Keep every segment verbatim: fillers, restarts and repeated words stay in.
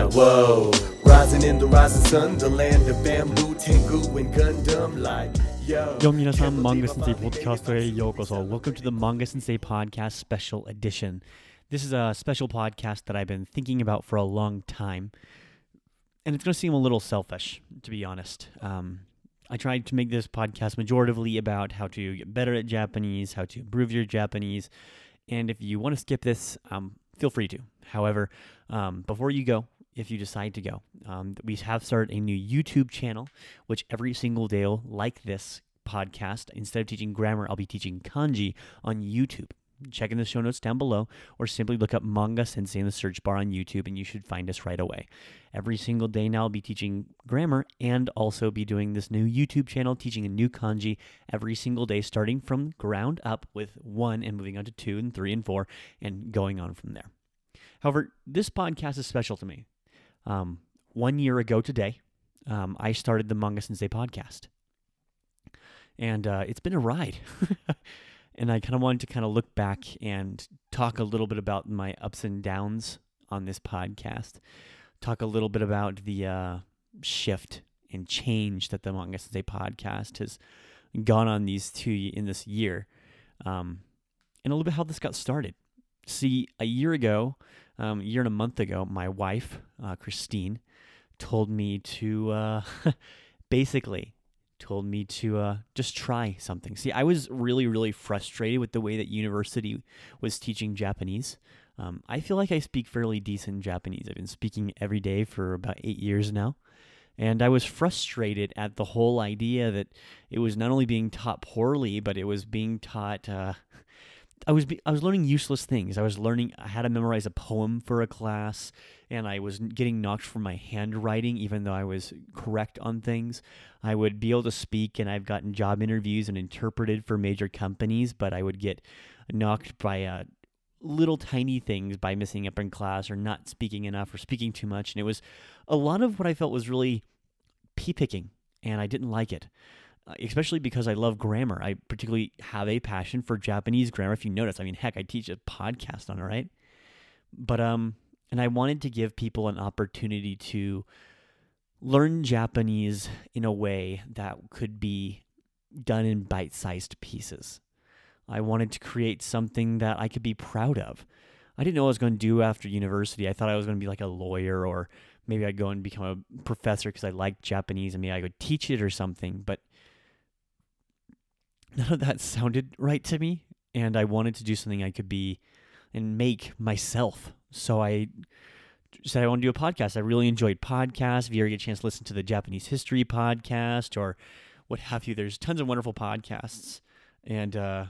Whoa, rising in the rising sun, the land of bamboo, Tengu, and Gundam, like, yo. Yo, 皆さん、Manga Sensei Podcast へようこそ. Welcome to the Manga Sensei Podcast Special Edition. This is a special podcast that I've been thinking about for a long time. And it's going to seem a little selfish, to be honest. Um, I tried to make this podcast majoritively about how to get better at Japanese, how to improve your Japanese. And if you want to skip this, um, feel free to. However, um, before you go, if you decide to go, um, we have started a new YouTube channel, which every single day, like this podcast, instead of teaching grammar, I'll be teaching kanji on YouTube. Check in the show notes down below, or simply look up Manga Sensei in the search bar on YouTube, and you should find us right away. Every single day now, I'll be teaching grammar and also be doing this new YouTube channel, teaching a new kanji every single day, starting from ground up with one and moving on to two and three and four and going on from there. However, this podcast is special to me. Um, one year ago today, um, I started the Manga Sensei podcast, and uh, it's been a ride. And I kind of wanted to kind of look back and talk a little bit about my ups and downs on this podcast. Talk a little bit about the uh, shift and change that the Manga Sensei podcast has gone on these two in this year, um, and a little bit how this got started. See, a year ago, um, a year and a month ago, my wife, uh, Christine, told me to uh, basically. told me to uh, just try something. See, I was really, really frustrated with the way that university was teaching Japanese. Um, I feel like I speak fairly decent Japanese. I've been speaking every day for about eight years now. And I was frustrated at the whole idea that it was not only being taught poorly, but it was being taught... Uh, I was be, I was learning useless things. I was learning I had to memorize a poem for a class, and I was getting knocked for my handwriting, even though I was correct on things. I would be able to speak, and I've gotten job interviews and interpreted for major companies, but I would get knocked by uh, little tiny things by missing up in class or not speaking enough or speaking too much. And it was a lot of what I felt was really pea-picking, and I didn't like it. Especially because I love grammar. I particularly have a passion for Japanese grammar. If you notice, I mean, heck, I teach a podcast on it, right? But, um, and I wanted to give people an opportunity to learn Japanese in a way that could be done in bite-sized pieces. I wanted to create something that I could be proud of. I didn't know what I was going to do after university. I thought I was going to be like a lawyer, or maybe I'd go and become a professor because I liked Japanese and maybe I could teach it or something, but none of that sounded right to me, and I wanted to do something I could be and make myself. So I said I want to do a podcast. I really enjoyed podcasts. If you ever get a chance to listen to the Japanese History podcast or what have you, there's tons of wonderful podcasts, and uh,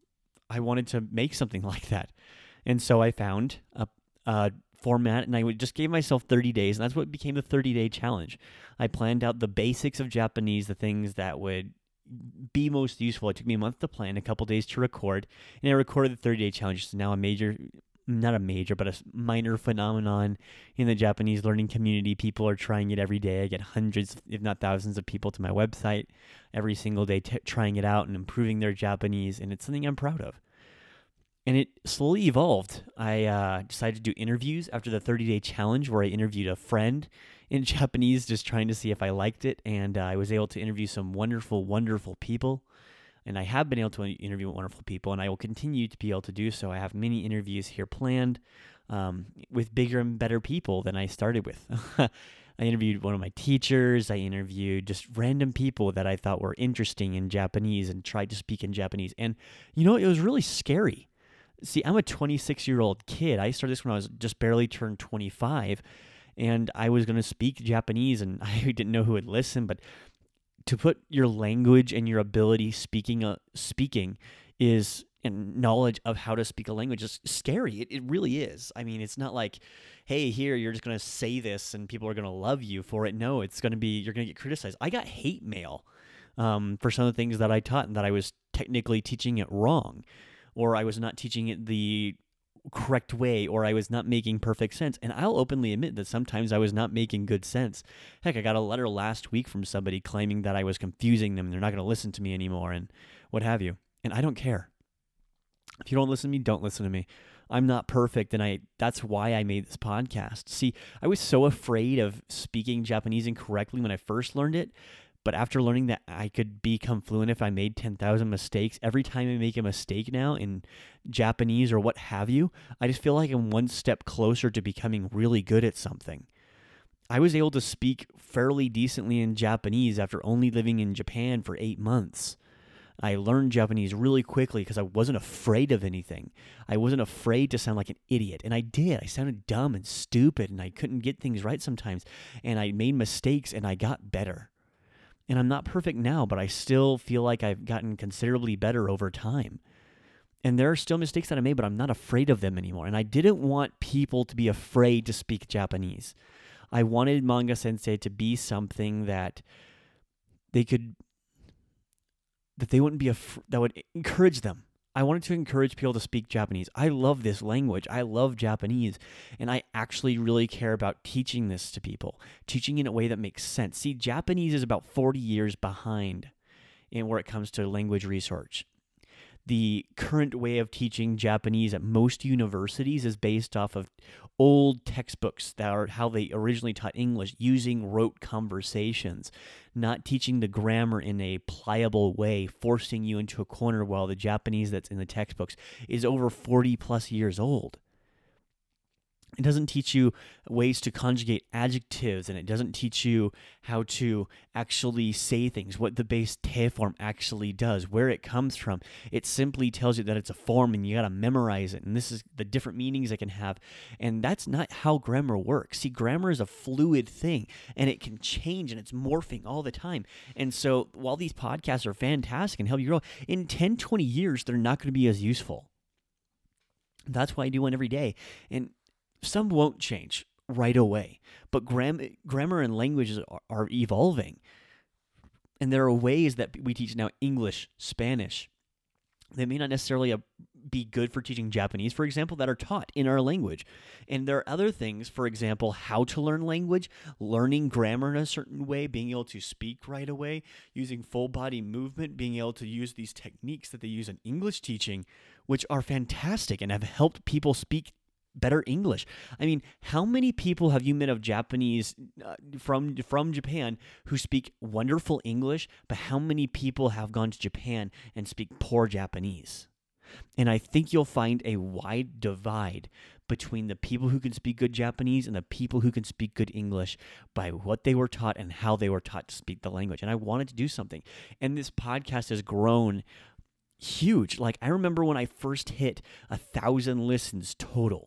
I wanted to make something like that. And so I found a, a format, and I would just gave myself thirty days, and that's what became the thirty-day challenge. I planned out the basics of Japanese, the things that would be most useful. It took me a month to plan, a couple days to record, and I recorded the thirty-day challenge. It's now a major, not a major, but a minor phenomenon in the Japanese learning community. People are trying it every day. I get hundreds, if not thousands of people to my website every single day t- trying it out and improving their Japanese, and it's something I'm proud of. And it slowly evolved. I uh, decided to do interviews after the thirty-day challenge, where I interviewed a friend in Japanese, just trying to see if I liked it. And uh, I was able to interview some wonderful, wonderful people. And I have been able to interview wonderful people, and I will continue to be able to do so. I have many interviews here planned um, with bigger and better people than I started with. I interviewed one of my teachers. I interviewed just random people that I thought were interesting in Japanese and tried to speak in Japanese. And, you know, it was really scary. See, I'm a twenty-six-year-old kid. I started this when I was just barely turned twenty-five, and I was going to speak Japanese, and I didn't know who would listen, but to put your language and your ability speaking uh, speaking is and knowledge of how to speak a language is scary. It, it really is. I mean, it's not like, hey, here, you're just going to say this and people are going to love you for it. No, it's going to be, you're going to get criticized. I got hate mail um, for some of the things that I taught, and that I was technically teaching it wrong, or I was not teaching it the correct way, or I was not making perfect sense. And I'll openly admit that sometimes I was not making good sense. Heck, I got a letter last week from somebody claiming that I was confusing them and they're not going to listen to me anymore and what have you. And I don't care. If you don't listen to me, don't listen to me. I'm not perfect, and I that's why I made this podcast. See, I was so afraid of speaking Japanese incorrectly when I first learned it, but after learning that I could become fluent if I made ten thousand mistakes, every time I make a mistake now in Japanese or what have you, I just feel like I'm one step closer to becoming really good at something. I was able to speak fairly decently in Japanese after only living in Japan for eight months. I learned Japanese really quickly because I wasn't afraid of anything. I wasn't afraid to sound like an idiot, and I did. I sounded dumb and stupid, and I couldn't get things right sometimes, and I made mistakes, and I got better. And I'm not perfect now, but I still feel like I've gotten considerably better over time. And there are still mistakes that I made, but I'm not afraid of them anymore. And I didn't want people to be afraid to speak Japanese. I wanted Manga Sensei to be something that they could, that they wouldn't be, af- that would encourage them. I wanted to encourage people to speak Japanese. I love this language. I love Japanese. And I actually really care about teaching this to people, teaching in a way that makes sense. See, Japanese is about forty years behind in where it comes to language research. The current way of teaching Japanese at most universities is based off of old textbooks that are how they originally taught English, using rote conversations, not teaching the grammar in a pliable way, forcing you into a corner while the Japanese that's in the textbooks is over forty plus years old. It doesn't teach you ways to conjugate adjectives, and it doesn't teach you how to actually say things, what the base te form actually does, where it comes from. It simply tells you that it's a form and you got to memorize it, and this is the different meanings it can have. And that's not how grammar works. See, grammar is a fluid thing, and it can change, and it's morphing all the time. And so while these podcasts are fantastic and help you grow, in ten, twenty years, they're not going to be as useful. That's why I do one every day. And some won't change right away, but gram- grammar and languages are, are evolving. And there are ways that we teach now English, Spanish, that may not necessarily uh, be good for teaching Japanese, for example, that are taught in our language. And there are other things, for example, how to learn language, learning grammar in a certain way, being able to speak right away, using full body movement, being able to use these techniques that they use in English teaching, which are fantastic and have helped people speak better English. I mean, how many people have you met of Japanese uh, from from Japan who speak wonderful English, but how many people have gone to Japan and speak poor Japanese? And I think you'll find a wide divide between the people who can speak good Japanese and the people who can speak good English by what they were taught and how they were taught to speak the language. And I wanted to do something. And this podcast has grown huge. Like, I remember when I first hit a thousand listens total.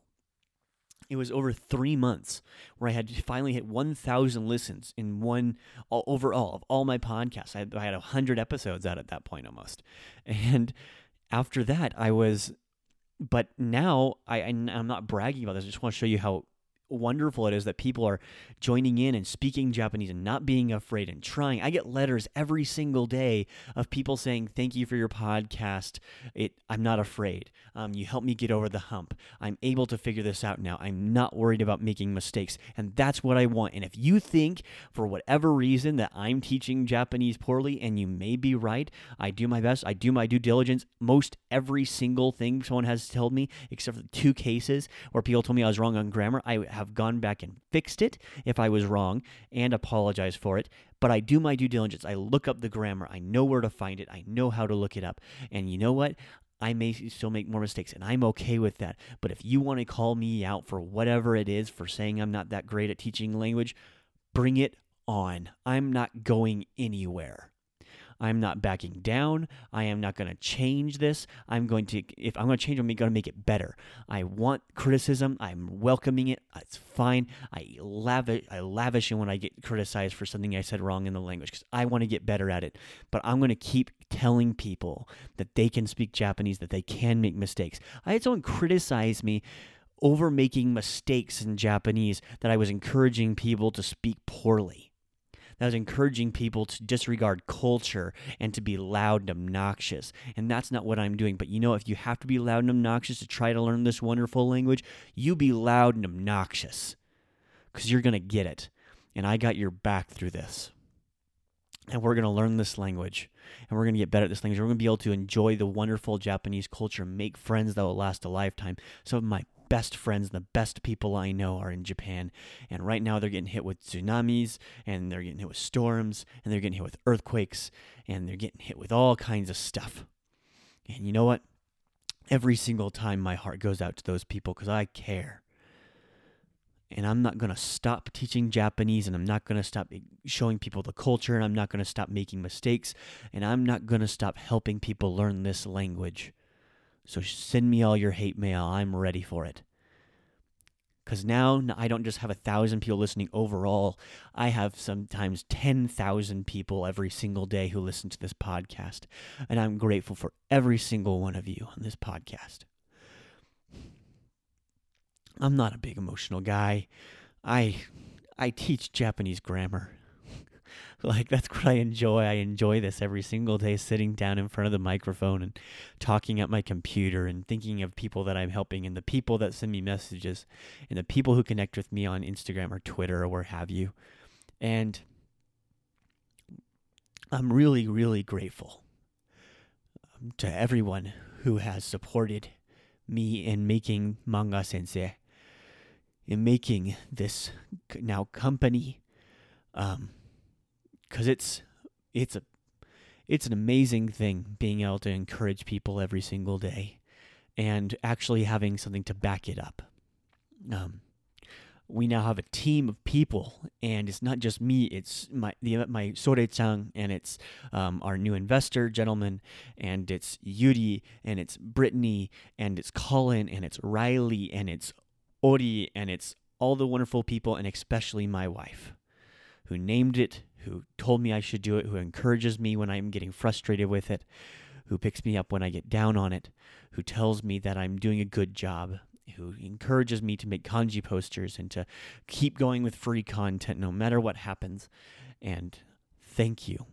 It was over three months where I had finally hit one thousand listens in one, all, overall, of all my podcasts. I had, I had one hundred episodes out at that point almost. And after that, I was, but now, I, I, I'm not bragging about this. I just want to show you how wonderful it is that people are joining in and speaking Japanese and not being afraid and trying. I get letters every single day of people saying, thank you for your podcast. It, I'm not afraid. Um, you helped me get over the hump. I'm able to figure this out now. I'm not worried about making mistakes. And that's what I want. And if you think for whatever reason that I'm teaching Japanese poorly, and you may be right, I do my best. I do my due diligence. Most every single thing someone has told me, except for the two cases where people told me I was wrong on grammar, I have gone back and fixed it if I was wrong and apologized for it. But I do my due diligence. I look up the grammar. I know where to find it. I know how to look it up. And you know what? I may still make more mistakes, and I'm okay with that. But if you want to call me out for whatever it is for saying I'm not that great at teaching language, bring it on. I'm not going anywhere. I'm not backing down. I am not going to change this. I'm going to, if I'm going to change, I'm going to make it better. I want criticism. I'm welcoming it. It's fine. I lavish, I lavish when I get criticized for something I said wrong in the language because I want to get better at it. But I'm going to keep telling people that they can speak Japanese, that they can make mistakes. I had someone criticize me over making mistakes in Japanese, that I was encouraging people to speak poorly. That was encouraging people to disregard culture and to be loud and obnoxious. And that's not what I'm doing. But you know, if you have to be loud and obnoxious to try to learn this wonderful language, you be loud and obnoxious because you're going to get it. And I got your back through this. And we're going to learn this language, and we're going to get better at this language. We're going to be able to enjoy the wonderful Japanese culture, make friends that will last a lifetime. Some of my best friends, the best people I know are in Japan, and right now they're getting hit with tsunamis, and they're getting hit with storms, and they're getting hit with earthquakes, and they're getting hit with all kinds of stuff. And you know what? Every single time my heart goes out to those people because I care. And I'm not going to stop teaching Japanese, and I'm not going to stop showing people the culture, and I'm not going to stop making mistakes, and I'm not going to stop helping people learn this language. So send me all your hate mail. I'm ready for it. Because now I don't just have a thousand people listening overall. I have sometimes ten thousand people every single day who listen to this podcast. And I'm grateful for every single one of you on this podcast. I'm not a big emotional guy. I I teach Japanese grammar. Like, that's what I enjoy. I enjoy this every single day, sitting down in front of the microphone and talking at my computer and thinking of people that I'm helping and the people that send me messages and the people who connect with me on Instagram or Twitter or where have you. And I'm really, really grateful to everyone who has supported me in making Manga Sensei, in making this now company, um, because it's it's a it's an amazing thing being able to encourage people every single day, and actually having something to back it up. Um, we now have a team of people, and it's not just me. It's my the my Sore-chan, and it's um, our new investor gentleman, and it's Yuri, and it's Brittany, and it's Colin, and it's Riley, and it's Ori, and it's all the wonderful people, and especially my wife, who named it, who told me I should do it, who encourages me when I'm getting frustrated with it, who picks me up when I get down on it, who tells me that I'm doing a good job, who encourages me to make kanji posters and to keep going with free content no matter what happens. And thank you.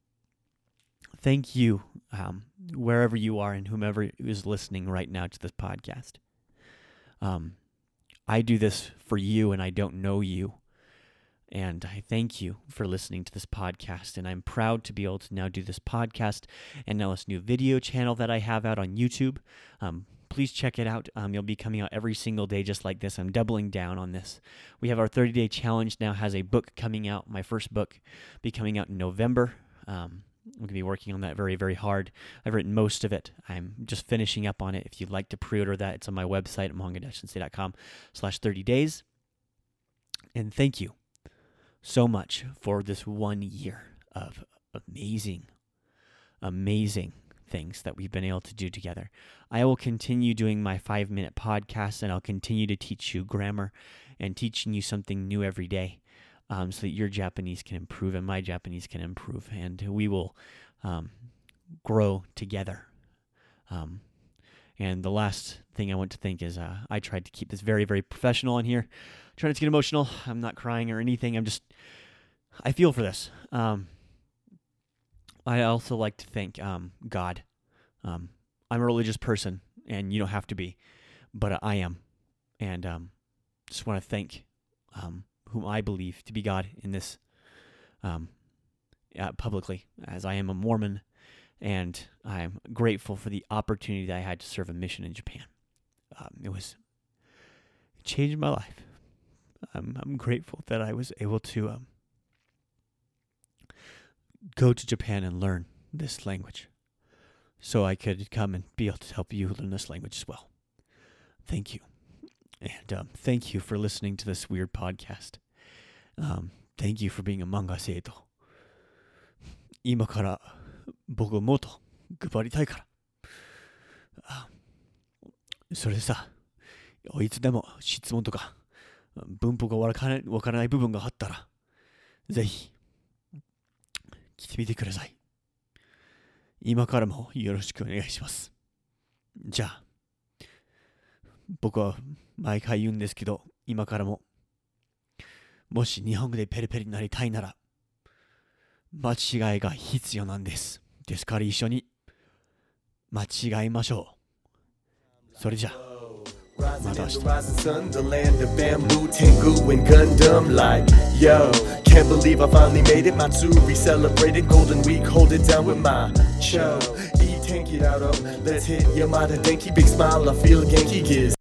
Thank you, um, wherever you are and whomever is listening right now to this podcast. Um, I do this for you, and I don't know you. And I thank you for listening to this podcast. And I'm proud to be able to now do this podcast and now this new video channel that I have out on YouTube. Um, please check it out. Um, you'll be coming out every single day just like this. I'm doubling down on this. We have our thirty-day challenge now, has a book coming out. My first book be coming out in November. Um, I'm going to be working on that very, very hard. I've written most of it. I'm just finishing up on it. If you'd like to pre-order that, it's on my website at manga-sensei.com slash 30 days. And thank you so much for this one year of amazing, amazing things that we've been able to do together. I will continue doing my five-minute podcast, and I'll continue to teach you grammar and teaching you something new every day, um, so that your Japanese can improve and my Japanese can improve, and we will um, grow together. Um, and the last thing I want to think is uh, I tried to keep this very, very professional on here. Trying not to get emotional. I'm not crying or anything. I'm just, I feel for this. Um, I also like to thank um, God. Um, I'm a religious person, and you don't have to be, but I am. And um, just want to thank um, whom I believe to be God in this um, uh, publicly, as I am a Mormon, and I'm grateful for the opportunity that I had to serve a mission in Japan. Um, it was, it changed my life. I'm, I'm grateful that I was able to um, go to Japan and learn this language, so I could come and be able to help you learn this language as well. Thank you. And um, thank you for listening to this weird podcast. Um, thank you for being a manga seito. 今から僕もっと頑張りたいから。それでさ、いつでも質問とか文法がわからない、わからない部分があったら、ぜひ聞いてみてください。今からもよろしくお願いします。じゃあ、僕は毎回言うんですけど、今からも、もし日本語でペリペリになりたいなら、間違いが必要なんです。ですから一緒に間違いましょう。それじゃあ。 また明日。 Rising sun, the land of bamboo, Tengu, and Gundam. Like, yo, can't believe I finally made it. Matsuri celebrated Golden Week, hold it down with my cho. E tank it out, oh, let's hit Yamada Denki. Big smile, I feel Genki gives.